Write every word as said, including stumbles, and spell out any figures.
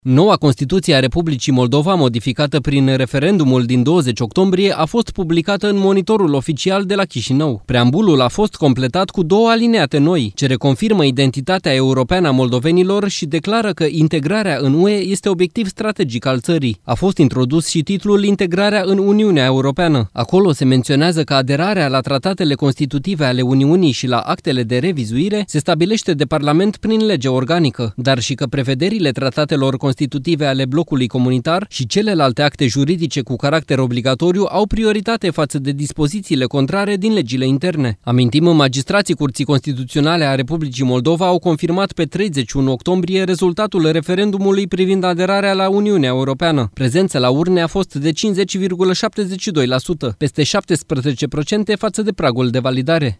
Noua Constituție a Republicii Moldova, modificată prin referendumul din douăzeci octombrie, a fost publicată în monitorul oficial de la Chișinău. Preambulul a fost completat cu două alineate noi, ce reconfirmă identitatea europeană a moldovenilor și declară că integrarea în U E este obiectiv strategic al țării. A fost introdus și titlul Integrarea în Uniunea Europeană. Acolo se menționează că aderarea la tratatele constitutive ale Uniunii și la actele de revizuire se stabilește de Parlament prin lege organică, dar și că prevederile tratatelor constitutive ale blocului comunitar și celelalte acte juridice cu caracter obligatoriu au prioritate față de dispozițiile contrare din legile interne. Amintim, magistrații Curții Constituționale a Republicii Moldova au confirmat pe treizeci și unu octombrie rezultatul referendumului privind aderarea la Uniunea Europeană. Prezența la urne a fost de cincizeci virgulă șaptezeci și doi la sută, peste șaptesprezece la sută față de pragul de validare.